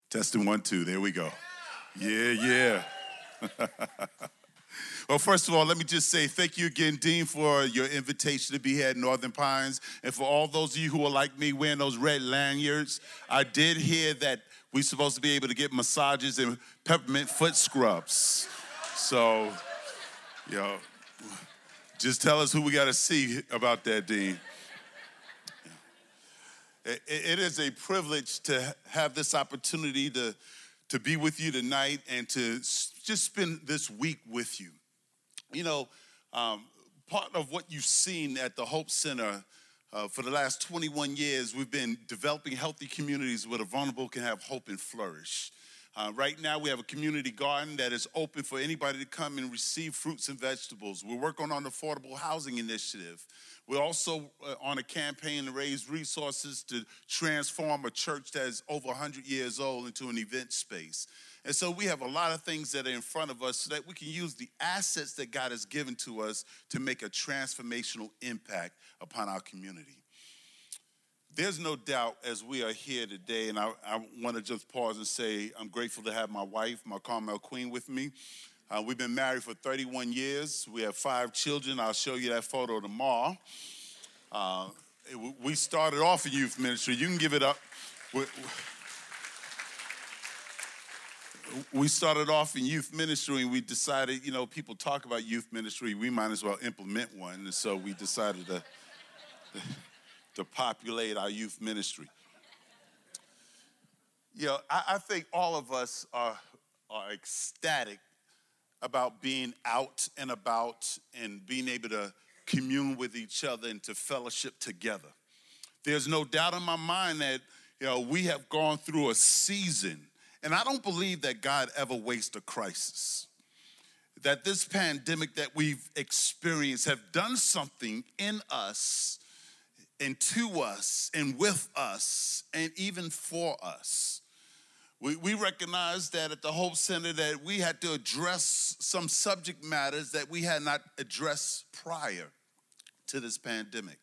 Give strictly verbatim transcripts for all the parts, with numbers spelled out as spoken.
Testing one, two. There we go. Yeah, yeah. Well, first of all, let me just say thank you again, Dean, for your invitation to be here at Northern Pines. And for all those of you who are like me wearing those red lanyards, I did hear that we're supposed to be able to get massages and peppermint foot scrubs. So, you know, just tell us who we got to see about that, Dean. It is a privilege to have this opportunity to, to be with you tonight and to just spend this week with you. You know, um, part of what you've seen at the Hope Center uh, for the last twenty-one years, we've been developing healthy communities where the vulnerable can have hope and flourish. Uh, right now, we have a community garden that is open for anybody to come and receive fruits and vegetables. We're working on an affordable housing initiative. We're also uh, on a campaign to raise resources to transform a church that is over one hundred years old into an event space. And so we have a lot of things that are in front of us so that we can use the assets that God has given to us to make a transformational impact upon our community. There's no doubt as we are here today, and I, I want to just pause and say I'm grateful to have my wife, my Carmel Queen, with me. Uh, we've been married for thirty-one years. We have five children. I'll show you that photo tomorrow. Uh, it, we started off in youth ministry. You can give it up. We, we started off in youth ministry, and we decided, you know, people talk about youth ministry. We might as well implement one. And so we decided to, to populate our youth ministry. You know, I, I think all of us are, are ecstatic about being out and about and being able to commune with each other and to fellowship together. There's no doubt in my mind that, you know, we have gone through a season, and I don't believe that God ever wastes a crisis. That this pandemic that we've experienced have done something in us and to us and with us and even for us. We, we recognize that at the Hope Center that we had to address some subject matters that we had not addressed prior to this pandemic.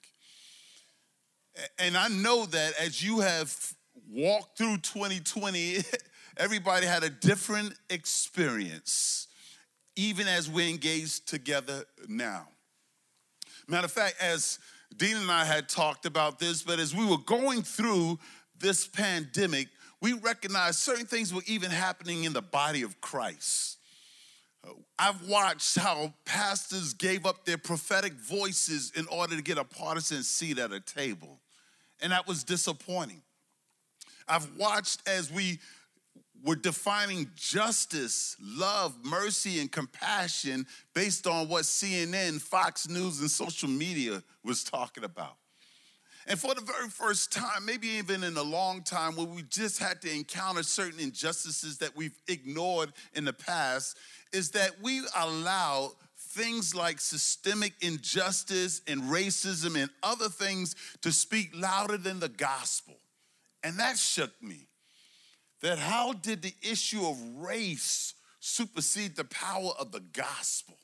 And I know that as you have walked through twenty twenty, everybody had a different experience, even as we engage together now. Matter of fact, as Dean and I had talked about this, but as we were going through this pandemic, we recognized certain things were even happening in the body of Christ. I've watched how pastors gave up their prophetic voices in order to get a partisan seat at a table, and that was disappointing. I've watched as we were defining justice, love, mercy, and compassion based on what C N N, Fox News, and social media was talking about. And for the very first time, maybe even in a long time, where we just had to encounter certain injustices that we've ignored in the past, is that we allow things like systemic injustice and racism and other things to speak louder than the gospel. And that shook me. That how did the issue of race supersede the power of the gospel?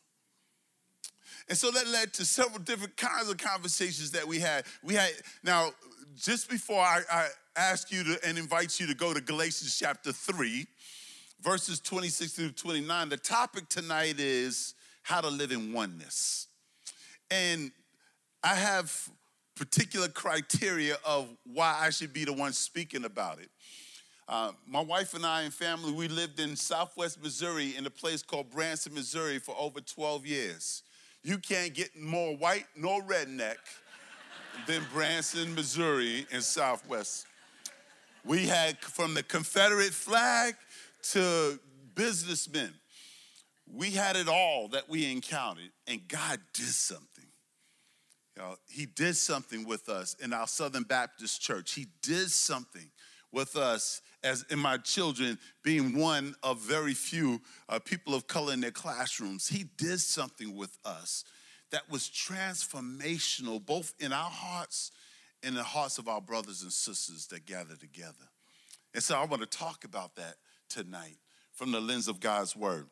And so that led to several different kinds of conversations that we had. We had now, just before I, I ask you to and invite you to go to Galatians chapter three, verses twenty-six through twenty-nine, the topic tonight is how to live in oneness. And I have particular criteria of why I should be the one speaking about it. Uh, my wife and I and family, we lived in Southwest Missouri in a place called Branson, Missouri for over twelve years. You can't get more white nor redneck than Branson, Missouri in Southwest. We had from the Confederate flag to businessmen. We had it all that we encountered, and God did something. You know, he did something with us in our Southern Baptist Church. He did something with us as in my children being one of very few uh, people of color in their classrooms. He did something with us that was transformational, both in our hearts and the hearts of our brothers and sisters that gather together. And so I want to talk about that tonight from the lens of God's word.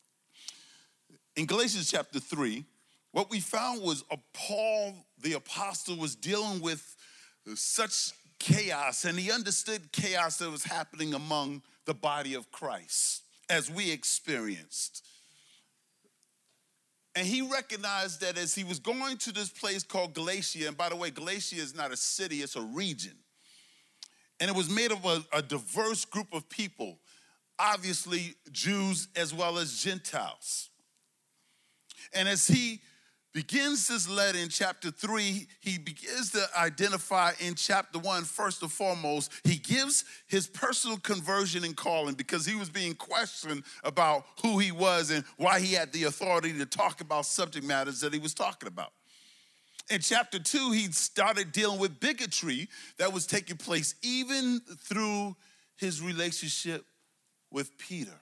In Galatians chapter three, what we found was uh, Paul, the apostle, was dealing with such chaos, and he understood chaos that was happening among the body of Christ as we experienced. And he recognized that as he was going to this place called Galatia, and by the way, Galatia is not a city, it's a region. And it was made of a, a diverse group of people, obviously Jews as well as Gentiles. And as he begins this letter in chapter three, he begins to identify in chapter one, first and foremost, he gives his personal conversion and calling because he was being questioned about who he was and why he had the authority to talk about subject matters that he was talking about. In chapter two, he started dealing with bigotry that was taking place even through his relationship with Peter.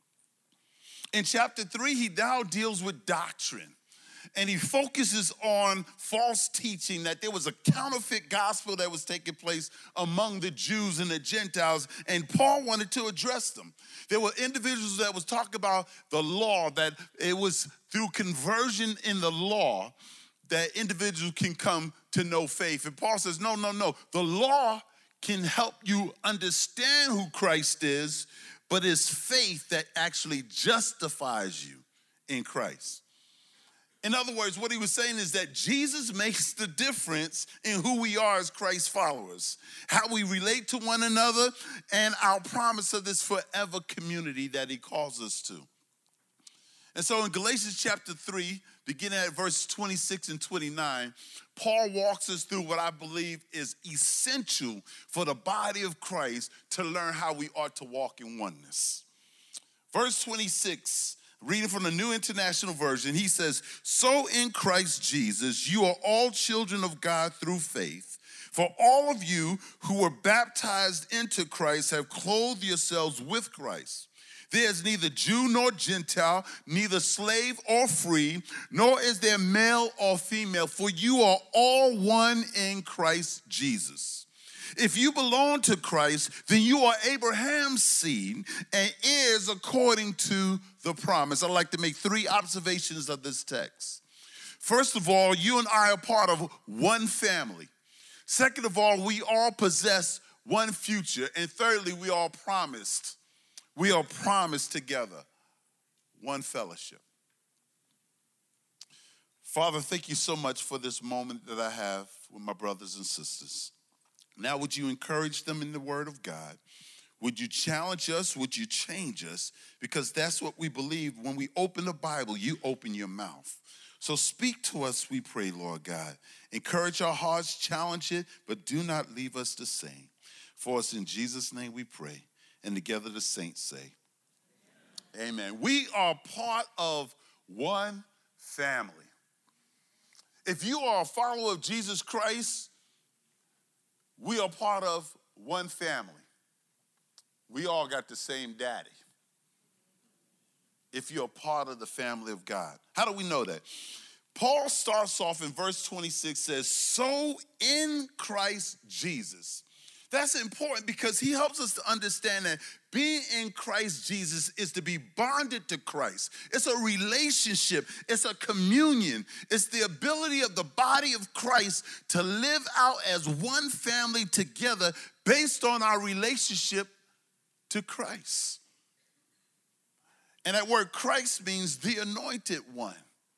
In chapter three, he now deals with doctrine. And he focuses on false teaching, that there was a counterfeit gospel that was taking place among the Jews and the Gentiles, and Paul wanted to address them. There were individuals that was talking about the law, that it was through conversion in the law that individuals can come to know faith. And Paul says, no, no, no. The law can help you understand who Christ is, but it's faith that actually justifies you in Christ. In other words, what he was saying is that Jesus makes the difference in who we are as Christ followers, how we relate to one another, and our promise of this forever community that he calls us to. And so in Galatians chapter three, beginning at verse twenty-six and twenty-nine, Paul walks us through what I believe is essential for the body of Christ to learn how we ought to walk in oneness. Verse twenty-six, reading from the New International Version, he says, so in Christ Jesus, you are all children of God through faith. For all of you who were baptized into Christ have clothed yourselves with Christ. There is neither Jew nor Gentile, neither slave or free, nor is there male or female, for you are all one in Christ Jesus. If you belong to Christ, then you are Abraham's seed and heirs according to the promise. I'd like to make three observations of this text. First of all, you and I are part of one family. Second of all, we all possess one future. And thirdly, we all promised. We are promised together one fellowship. Father, thank you so much for this moment that I have with my brothers and sisters. Now, would you encourage them in the word of God? Would you challenge us? Would you change us? Because that's what we believe. When we open the Bible, you open your mouth. So speak to us, we pray, Lord God. Encourage our hearts, challenge it, but do not leave us the same. For us in Jesus' name we pray. And together the saints say, amen. Amen. We are part of one family. If you are a follower of Jesus Christ, we are part of one family. We all got the same daddy. If you're part of the family of God. How do we know that? Paul starts off in verse twenty-six, says, so in Christ Jesus. That's important because he helps us to understand that being in Christ Jesus is to be bonded to Christ. It's a relationship. It's a communion. It's the ability of the body of Christ to live out as one family together based on our relationship to Christ. And that word Christ means the anointed one.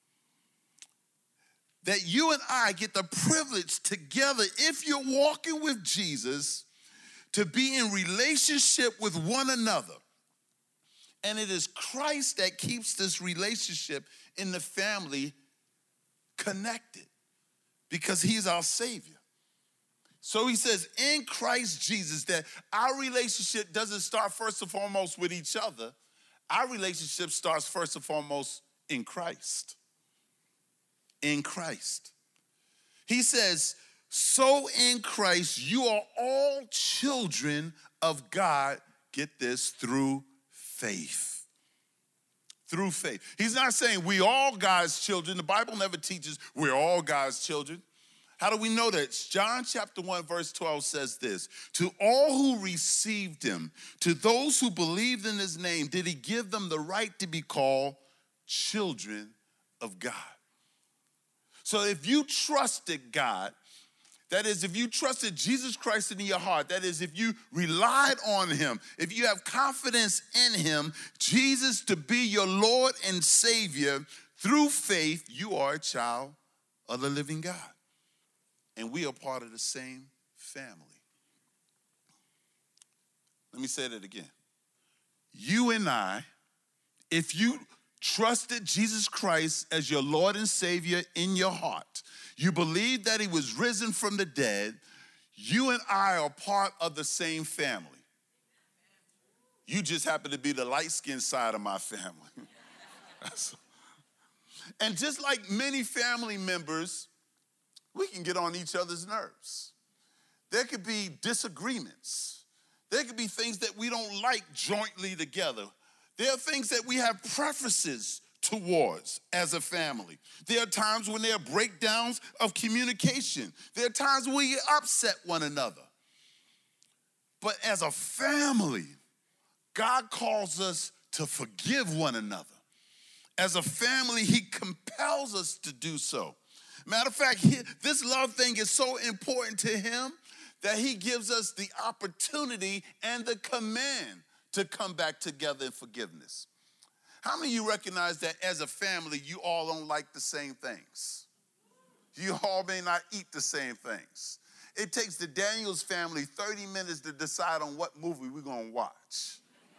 That you and I get the privilege together, if you're walking with Jesus, to be in relationship with one another. And it is Christ that keeps this relationship in the family connected because he's our Savior. So he says in Christ Jesus that our relationship doesn't start first and foremost with each other. Our relationship starts first and foremost in Christ. In Christ. He says, so in Christ, you are all children of God, get this, through faith. Through faith. He's not saying we all God's children. The Bible never teaches we're all God's children. How do we know that? John chapter one, verse twelve says this, to all who received him, to those who believed in his name, did he give them the right to be called children of God. So if you trusted God, That is, if you trusted Jesus Christ in your heart, that is, if you relied on him, if you have confidence in him, Jesus to be your Lord and Savior, through faith, you are a child of the living God. And we are part of the same family. Let me say that again. You and I, if you trusted Jesus Christ as your Lord and Savior in your heart, you believe that he was risen from the dead, you and I are part of the same family. You just happen to be the light-skinned side of my family. And just like many family members, we can get on each other's nerves. There could be disagreements. There could be things that we don't like jointly together. There are things that we have preferences towards as a family. There are times when there are breakdowns of communication. There are times when we upset one another. But as a family, God calls us to forgive one another. As a family, he compels us to do so. Matter of fact, he, this love thing is so important to him that he gives us the opportunity and the command to come back together in forgiveness. How many of you recognize that as a family, you all don't like the same things? You all may not eat the same things. It takes the Daniels family thirty minutes to decide on what movie we're going to watch.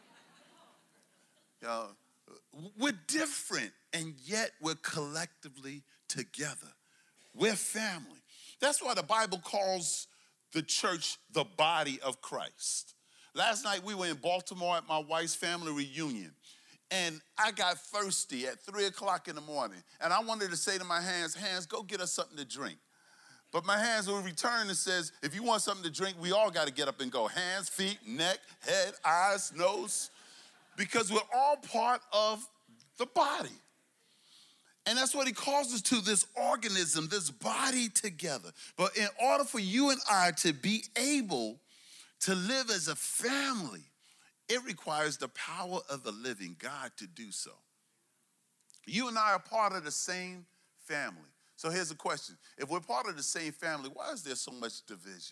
You know, we're different, and yet we're collectively together. We're family. That's why the Bible calls the church the body of Christ. Last night we were in Baltimore at my wife's family reunion, and I got thirsty at three o'clock in the morning, and I wanted to say to my hands, hands, go get us something to drink. But my hands will return and says, if you want something to drink, we all got to get up and go. Hands, feet, neck, head, eyes, nose, because we're all part of the body. And that's what he calls us to, this organism, this body together. But in order for you and I to be able to live as a family, it requires the power of the living God to do so. You and I are part of the same family. So here's the question. If we're part of the same family, why is there so much division?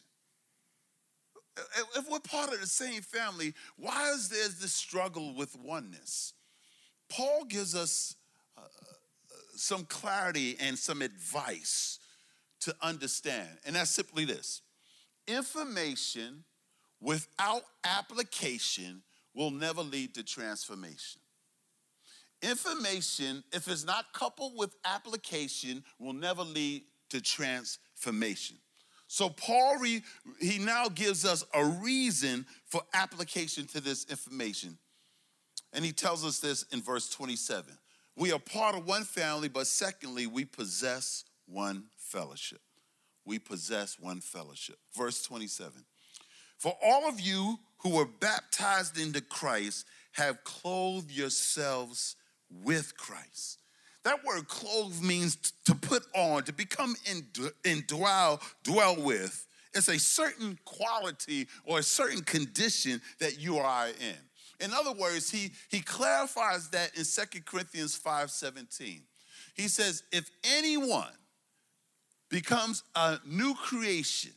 If we're part of the same family, why is there this struggle with oneness? Paul gives us uh, some clarity and some advice to understand, and that's simply this. Information without application will never lead to transformation. Information, if it's not coupled with application, will never lead to transformation. So Paul, re, he now gives us a reason for application to this information. And he tells us this in verse twenty-seven. We are part of one family, but secondly, we possess one fellowship. We possess one fellowship. Verse twenty-seven. For all of you who were baptized into Christ have clothed yourselves with Christ. That word clothe means to put on, to become indwell, dwell with. It's a certain quality or a certain condition that you are in. In other words, he, he clarifies that in Second Corinthians five seventeen. He says, if anyone becomes a new creation,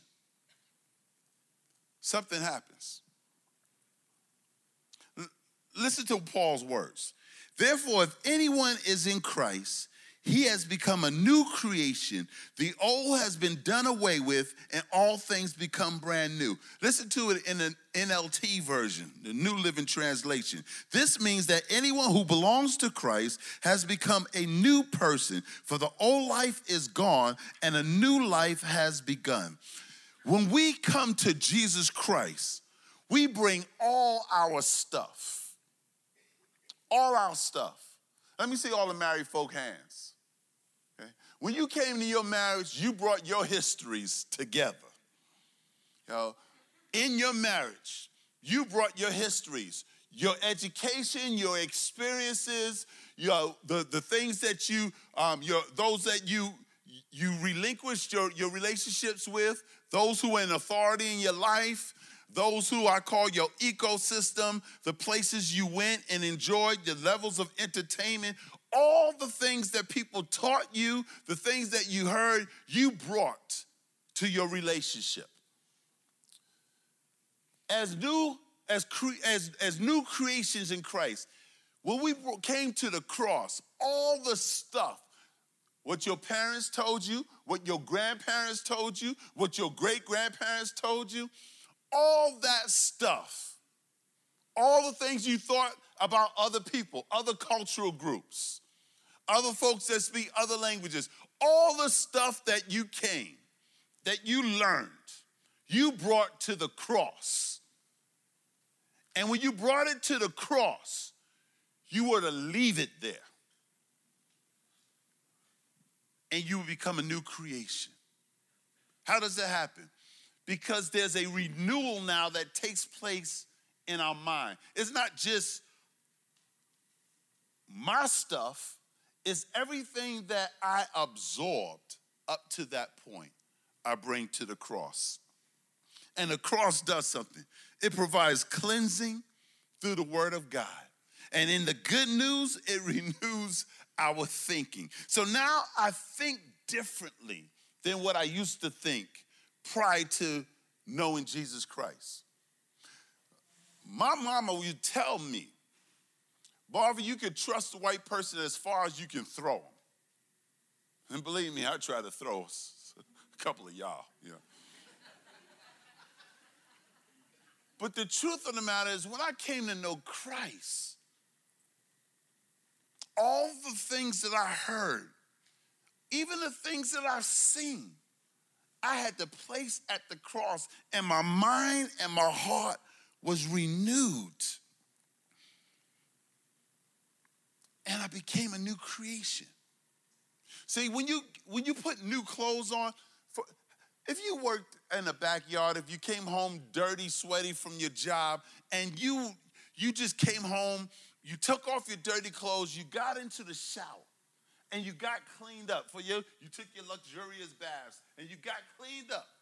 something happens. L- listen to Paul's words. Therefore, if anyone is in Christ, he has become a new creation. The old has been done away with, and all things become brand new. Listen to it in an N L T version, the New Living Translation. This means that anyone who belongs to Christ has become a new person, for the old life is gone, and a new life has begun. When we come to Jesus Christ, we bring all our stuff. All our stuff. Let me see all the married folk hands. Okay? When you came to your marriage, you brought your histories together. You know, in your marriage, you brought your histories, your education, your experiences, your the, the things that you, um, your those that you you relinquished your, your relationships with, those who are in authority in your life, those who I call your ecosystem, the places you went and enjoyed, the levels of entertainment, all the things that people taught you, the things that you heard, you brought to your relationship. As new as, cre- as, as new creations in Christ, when we came to the cross, all the stuff, what your parents told you, what your grandparents told you, what your great-grandparents told you, all that stuff, all the things you thought about other people, other cultural groups, other folks that speak other languages, all the stuff that you came, that you learned, you brought to the cross. And when you brought it to the cross, you were to leave it there. And you will become a new creation. How does that happen? Because there's a renewal now that takes place in our mind. It's not just my stuff, it's everything that I absorbed up to that point I bring to the cross. And the cross does something. It provides cleansing through the word of God. And in the good news, it renews our thinking. So now I think differently than what I used to think prior to knowing Jesus Christ. My mama would tell me, Barbara, you can trust the white person as far as you can throw them. And believe me, I try to throw a couple of y'all, yeah. But the truth of the matter is, when I came to know Christ, all the things that I heard, even the things that I've seen, I had to place at the cross, and my mind and my heart was renewed. And I became a new creation. See, when you when you put new clothes on, for, if you worked in the backyard, if you came home dirty, sweaty from your job, and you you just came home, you took off your dirty clothes, you got into the shower, and you got cleaned up. For you, you took your luxurious baths, and you got cleaned up.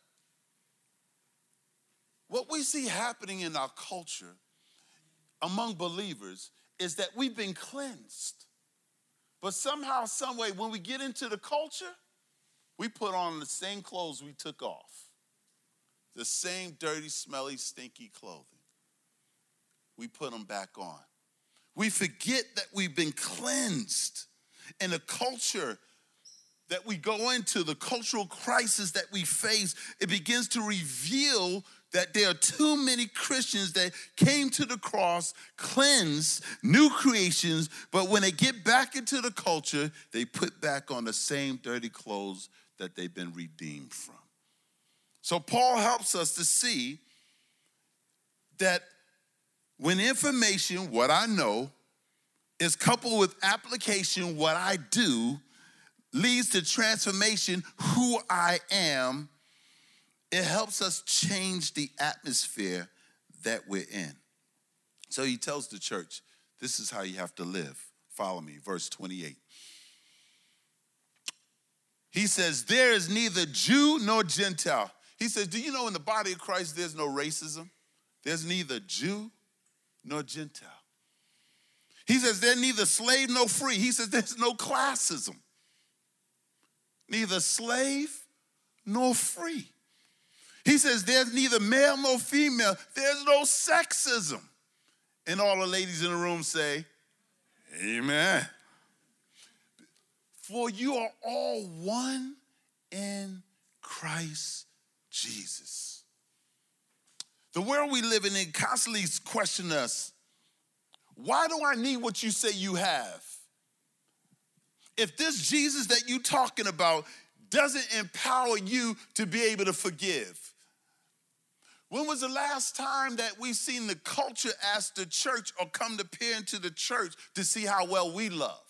What we see happening in our culture among believers is that we've been cleansed. But somehow, some way, when we get into the culture, we put on the same clothes we took off. The same dirty, smelly, stinky clothing. We put them back on. We forget that we've been cleansed. And the culture that we go into, the cultural crisis that we face, it begins to reveal that there are too many Christians that came to the cross, cleansed, new creations, but when they get back into the culture, they put back on the same dirty clothes that they've been redeemed from. So Paul helps us to see that when information, what I know, is coupled with application, what I do, leads to transformation, who I am, it helps us change the atmosphere that we're in. So he tells the church, this is how you have to live. Follow me, verse twenty-eight. He says, there is neither Jew nor Gentile. He says, do you know in the body of Christ there's no racism? There's neither Jew nor Gentile. He says there's neither slave nor free. He says there's no classism. Neither slave nor free. He says there's neither male nor female. There's no sexism. And all the ladies in the room say, amen. For you are all one in Christ Jesus. The world we live in constantly questions us, why do I need what you say you have? If this Jesus that you're talking about doesn't empower you to be able to forgive. When was the last time that we've seen the culture ask the church or come to peer into the church to see how well we love?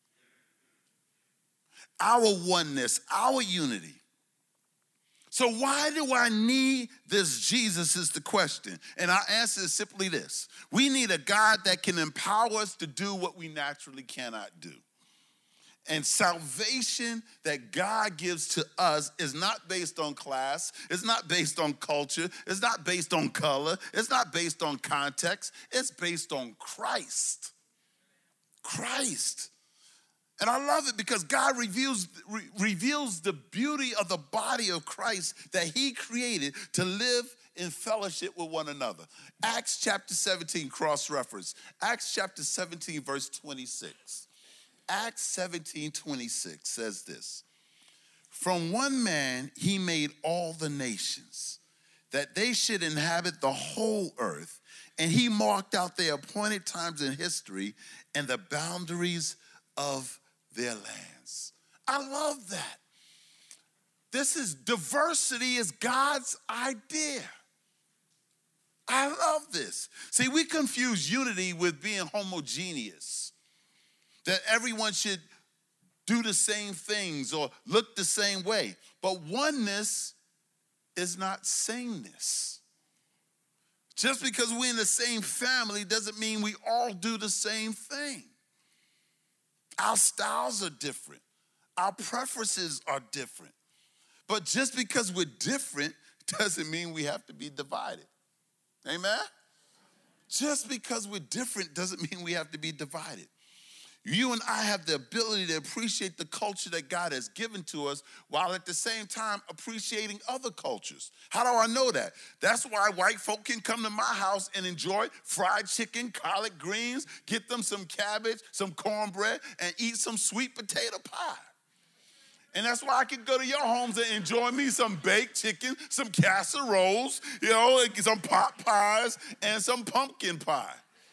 Our oneness, our unity. So why do I need this Jesus is the question. And our answer is simply this. We need a God that can empower us to do what we naturally cannot do. And salvation that God gives to us is not based on class. It's not based on culture. It's not based on color. It's not based on context. It's based on Christ. Christ. And I love it because God reveals, re- reveals the beauty of the body of Christ that he created to live in fellowship with one another. Acts chapter seventeen, cross-reference. Acts chapter seventeen, verse twenty-six. Acts seventeen, twenty-six says this. From one man he made all the nations, that they should inhabit the whole earth, and he marked out their appointed times in history and the boundaries of their lands. I love that. This is diversity is God's idea. I love this. See, we confuse unity with being homogeneous, that everyone should do the same things or look the same way. But oneness is not sameness. Just because we're in the same family doesn't mean we all do the same thing. Our styles are different. Our preferences are different. But just because we're different doesn't mean we have to be divided. Amen? Just because we're different doesn't mean we have to be divided. You and I have the ability to appreciate the culture that God has given to us while at the same time appreciating other cultures. How do I know that? That's why white folk can come to my house and enjoy fried chicken, collard greens, get them some cabbage, some cornbread, and eat some sweet potato pie. And that's why I can go to your homes and enjoy me some baked chicken, some casseroles, you know, some pot pies, and some pumpkin pie.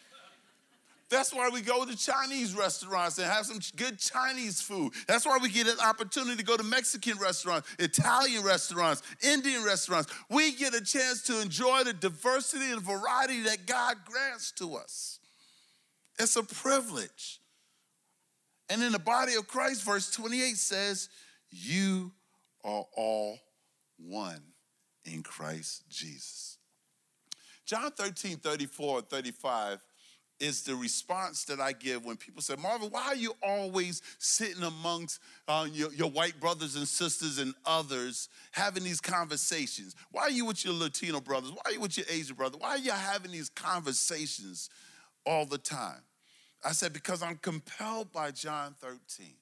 That's why we go to Chinese restaurants and have some good Chinese food. That's why we get an opportunity to go to Mexican restaurants, Italian restaurants, Indian restaurants. We get a chance to enjoy the diversity and variety that God grants to us. It's a privilege. And in the body of Christ, verse twenty-eight says, you are all one in Christ Jesus. John thirteen, thirty-four, thirty-five is the response that I give when people say, Marvin, why are you always sitting amongst uh, your, your white brothers and sisters and others having these conversations? Why are you with your Latino brothers? Why are you with your Asian brothers? Why are you having these conversations all the time? I said, because I'm compelled by John thirteen.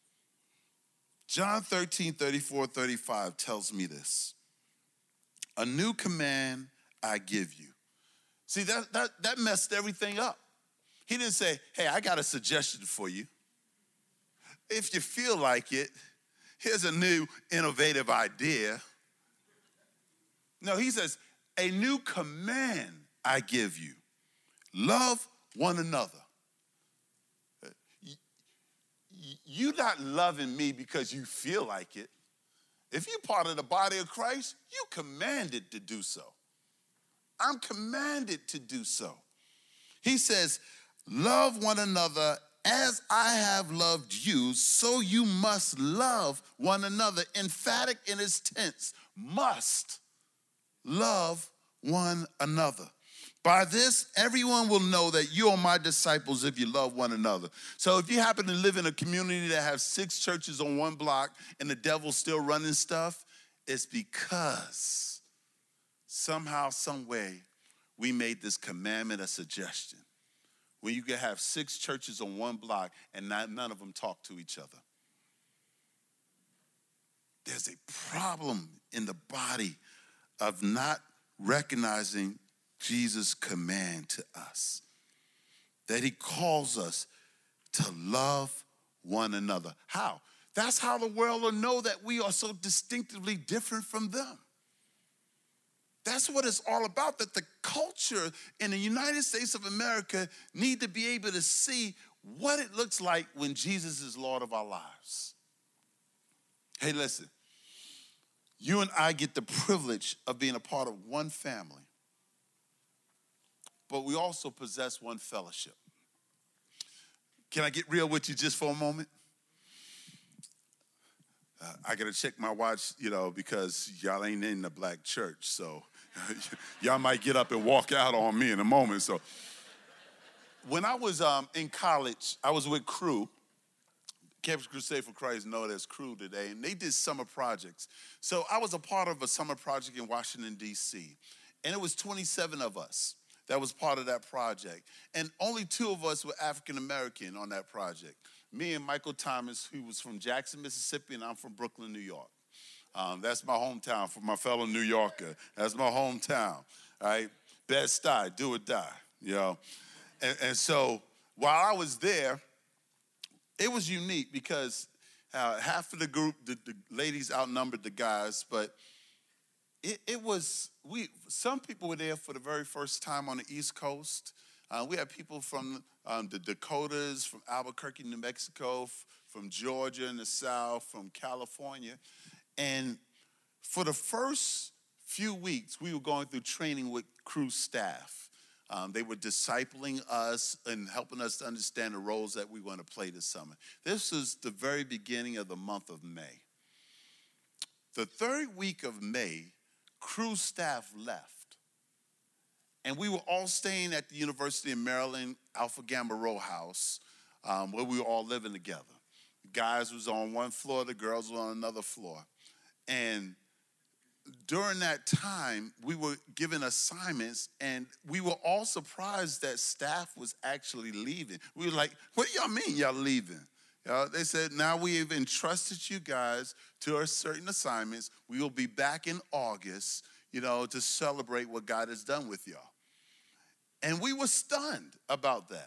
John thirteen, thirty-four, thirty-five tells me this. A new command I give you. See, that, that, that messed everything up. He didn't say, hey, I got a suggestion for you. If you feel like it, here's a new innovative idea. No, he says, a new command I give you. Love one another. You're not loving me because you feel like it. If you're part of the body of Christ, you're commanded to do so. I'm commanded to do so. He says, love one another as I have loved you, so you must love one another. Emphatic in its tense, must love one another. By this, everyone will know that you are my disciples if you love one another. So if you happen to live in a community that has six churches on one block and the devil's still running stuff, it's because somehow, some way, we made this commandment a suggestion. When you can have six churches on one block and not, none of them talk to each other. There's a problem in the body of not recognizing Jesus' command to us, that he calls us to love one another. How? That's how the world will know that we are so distinctively different from them. That's what it's all about, that the culture in the United States of America need to be able to see what it looks like when Jesus is Lord of our lives. Hey, listen, you and I get the privilege of being a part of one family, but we also possess one fellowship. Can I get real with you just for a moment? Uh, I got to check my watch, you know, because y'all ain't in the black church, so y'all might get up and walk out on me in a moment. So when I was um, in college, I was with Crew, Campus Crusade for Christ, known as Crew today, and they did summer projects. So I was a part of a summer project in Washington, D C, and it was twenty-seven of us that was part of that project. And only two of us were African American on that project. me and Michael Thomas, who was from Jackson, Mississippi, and I'm from Brooklyn, New York. Um, that's my hometown for my fellow New Yorker. That's my hometown, all right? Bed-Stuy, do or die, you know? And, and so while I was there, it was unique because uh, half of the group, the, the ladies outnumbered the guys, but it, it was, we. some people were there for the very first time on the East Coast. Uh, we had people from um, the Dakotas, from Albuquerque, New Mexico, f- from Georgia in the South, from California. And for the first few weeks, we were going through training with Cru staff. Um, they were discipling us and helping us to understand the roles that we want to play this summer. This was the very beginning of the month of May. The third week of May, Cru staff left. And we were all staying at the University of Maryland Alpha Gamma Row House, um, where we were all living together. The guys was on one floor, the girls were on another floor. And during that time, we were given assignments, and we were all surprised that staff was actually leaving. We were like, what do y'all mean y'all leaving? You know, they said, now we have entrusted you guys to our certain assignments. We will be back in August, you know, to celebrate what God has done with y'all. And we were stunned about that.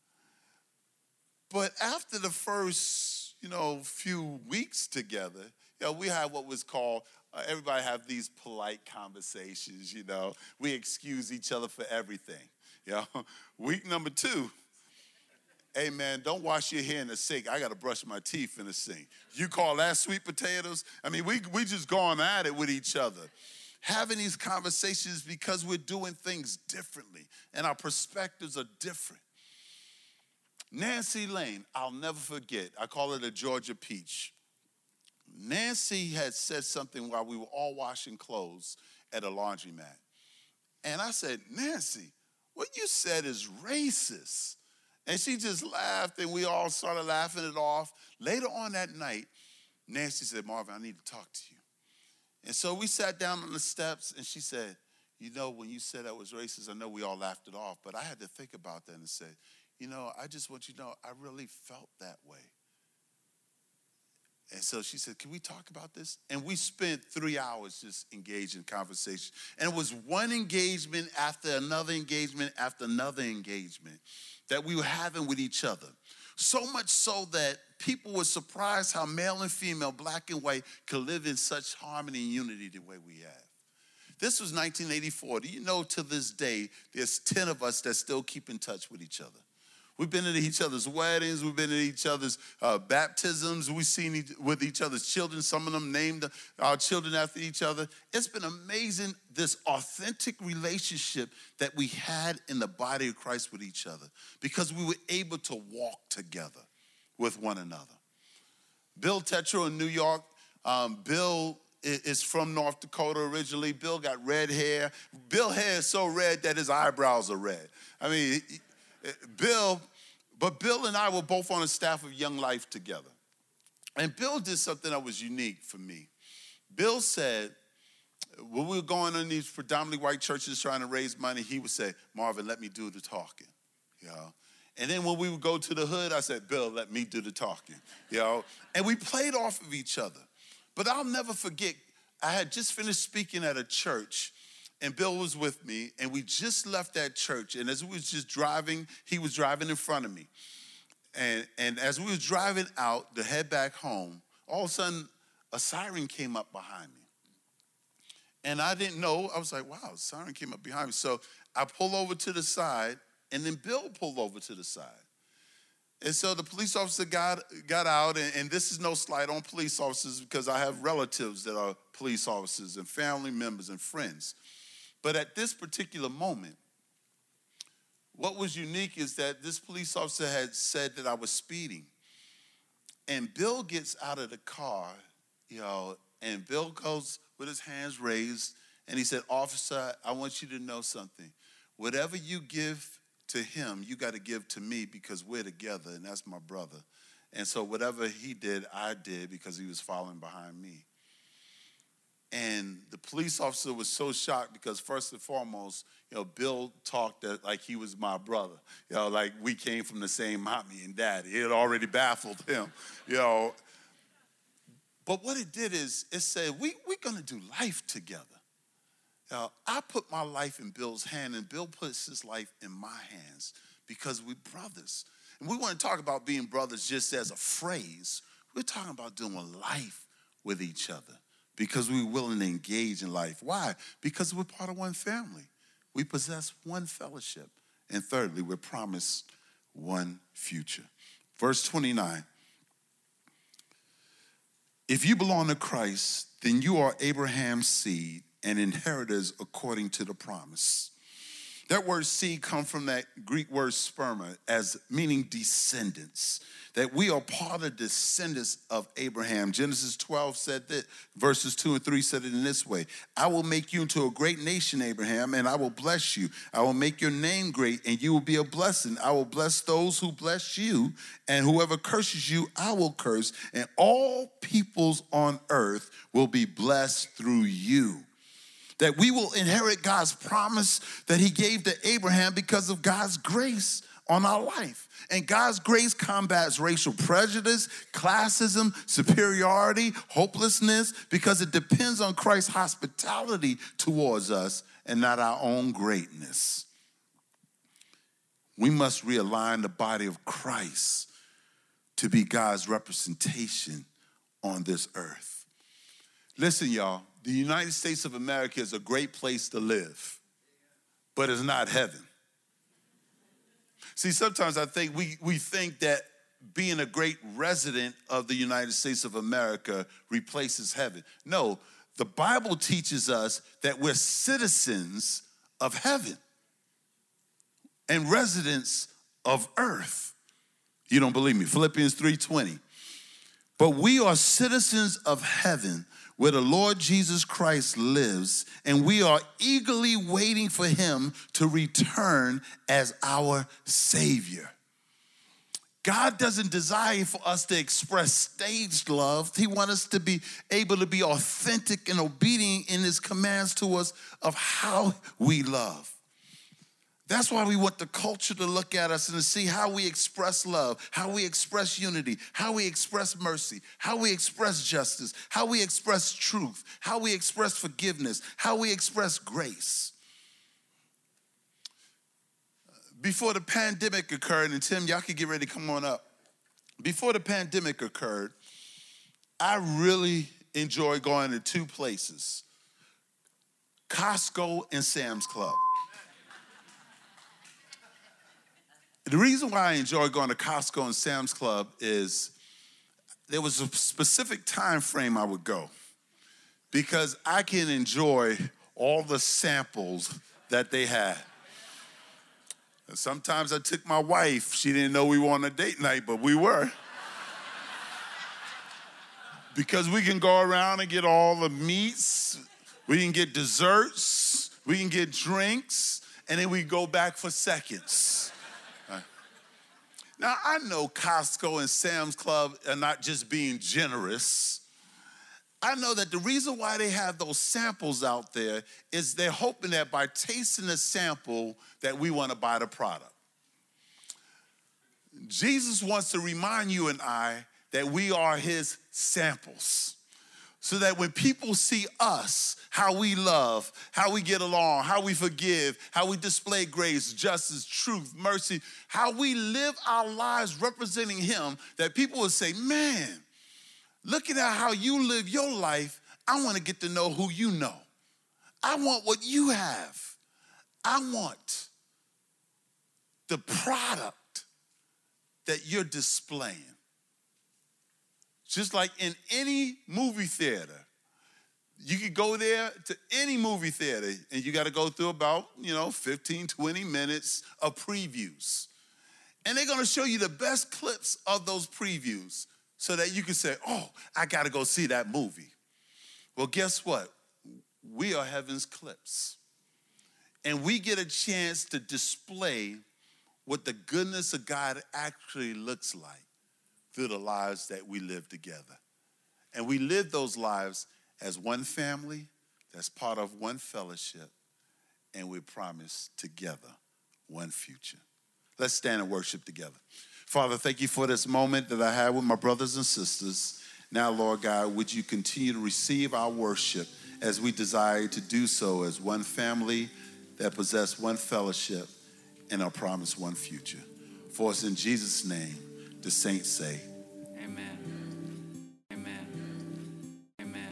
But after the first, you know, few weeks together, you know, we had what was called, uh, everybody have these polite conversations, you know. We excuse each other for everything, you know. Week number two, hey, man, don't wash your hair in the sink. I got to brush my teeth in the sink. You call that sweet potatoes? I mean, we we just going at it with each other. Having these conversations because we're doing things differently and our perspectives are different. Nancy Lane, I'll never forget. I call her the Georgia Peach. Nancy had said something while we were all washing clothes at a laundromat. And I said, Nancy, what you said is racist. And she just laughed, and we all started laughing it off. Later on that night, Nancy said, Marvin, I need to talk to you. And so we sat down on the steps, and she said, you know, when you said that was racist, I know we all laughed it off, but I had to think about that and say, you know, I just want you to know I really felt that way. And so she said, can we talk about this? And we spent three hours just engaged in conversation. And it was one engagement after another engagement after another engagement that we were having with each other. So much so that people were surprised how male and female, black and white, could live in such harmony and unity the way we have. This was nineteen eighty-four. Do you know to this day, there's ten of us that still keep in touch with each other? We've been at each other's weddings. We've been at each other's uh, baptisms. We've seen each, with each other's children. Some of them named our children after each other. It's been amazing, this authentic relationship that we had in the body of Christ with each other because we were able to walk together with one another. Bill Tetreault in New York. Um, Bill is from North Dakota originally. Bill got red hair. Bill hair is so red that his eyebrows are red. I mean, Bill, but Bill and I were both on the staff of Young Life together. And Bill did something that was unique for me. Bill said, when we were going in these predominantly white churches trying to raise money, he would say, Marvin, let me do the talking, you know. And then when we would go to the hood, I said, Bill, let me do the talking, you know. And we played off of each other. But I'll never forget, I had just finished speaking at a church, and Bill was with me, and we just left that church. And as we was just driving, he was driving in front of me. And, and as we was driving out to head back home, all of a sudden, a siren came up behind me. And I didn't know. I was like, wow, a siren came up behind me. So I pull over to the side, and then Bill pulled over to the side. And so the police officer got, got out, and, and this is no slight on police officers because I have relatives that are police officers and family members and friends. But at this particular moment, what was unique is that this police officer had said that I was speeding. And Bill gets out of the car, you know, and Bill goes with his hands raised, and he said, officer, I want you to know something. Whatever you give to him, you got to give to me because we're together, and that's my brother. And so whatever he did, I did because he was following behind me. And the police officer was so shocked because first and foremost, you know, Bill talked that like he was my brother. You know, like we came from the same mommy and daddy. It had already baffled him, you know. But what it did is it said, we, we're going to do life together. You know, I put my life in Bill's hand, and Bill puts his life in my hands because we're brothers. And we want to talk about being brothers just as a phrase. We're talking about doing life with each other, because we're willing to engage in life. Why? Because we're part of one family. We possess one fellowship. And thirdly, we're promised one future. Verse twenty-nine. If you belong to Christ, then you are Abraham's seed and inheritors according to the promise. That word seed comes from that Greek word sperma, as meaning descendants. That we are part of the descendants of Abraham. Genesis twelve said that, verses two and three said it in this way. I will make you into a great nation, Abraham, and I will bless you. I will make your name great, and you will be a blessing. I will bless those who bless you, and whoever curses you, I will curse. And all peoples on earth will be blessed through you. That we will inherit God's promise that he gave to Abraham because of God's grace on our life. And God's grace combats racial prejudice, classism, superiority, hopelessness, because it depends on Christ's hospitality towards us and not our own greatness. We must realign the body of Christ to be God's representation on this earth. Listen, y'all, the United States of America is a great place to live, but it's not heaven. See, sometimes I think we, we think that being a great resident of the United States of America replaces heaven. No, the Bible teaches us that we're citizens of heaven and residents of earth. You don't believe me? Philippians three twenty. But we are citizens of heaven, where the Lord Jesus Christ lives, and we are eagerly waiting for him to return as our Savior. God doesn't desire for us to express staged love. He wants us to be able to be authentic and obedient in his commands to us of how we love. That's why we want the culture to look at us and to see how we express love, how we express unity, how we express mercy, how we express justice, how we express truth, how we express forgiveness, how we express grace. Before the pandemic occurred, and Tim, y'all can get ready to come on up. Before the pandemic occurred, I really enjoy going to two places, Costco and Sam's Club. The reason why I enjoy going to Costco and Sam's Club is there was a specific time frame I would go, because I can enjoy all the samples that they had. And sometimes I took my wife. She didn't know we were on a date night, but we were. Because we can go around and get all the meats, we can get desserts, we can get drinks, and then we go back for seconds. Now, I know Costco and Sam's Club are not just being generous. I know that the reason why they have those samples out there is they're hoping that by tasting the sample that we want to buy the product. Jesus wants to remind you and I that we are his samples, so that when people see us, how we love, how we get along, how we forgive, how we display grace, justice, truth, mercy, how we live our lives representing him, that people will say, man, looking at how you live your life, I want to get to know who you know. I want what you have. I want the product that you're displaying. Just like in any movie theater, you could go there to any movie theater and you got to go through about, you know, fifteen, twenty minutes of previews. And they're going to show you the best clips of those previews so that you can say, oh, I got to go see that movie. Well, guess what? We are heaven's clips. And we get a chance to display what the goodness of God actually looks like through the lives that we live together. And we live those lives as one family that's part of one fellowship, and we promise together one future. Let's stand and worship together. Father, thank you for this moment that I had with my brothers and sisters. Now, Lord God, would you continue to receive our worship as we desire to do so as one family that possess one fellowship and are promised one future. For us in Jesus' name, the saints say,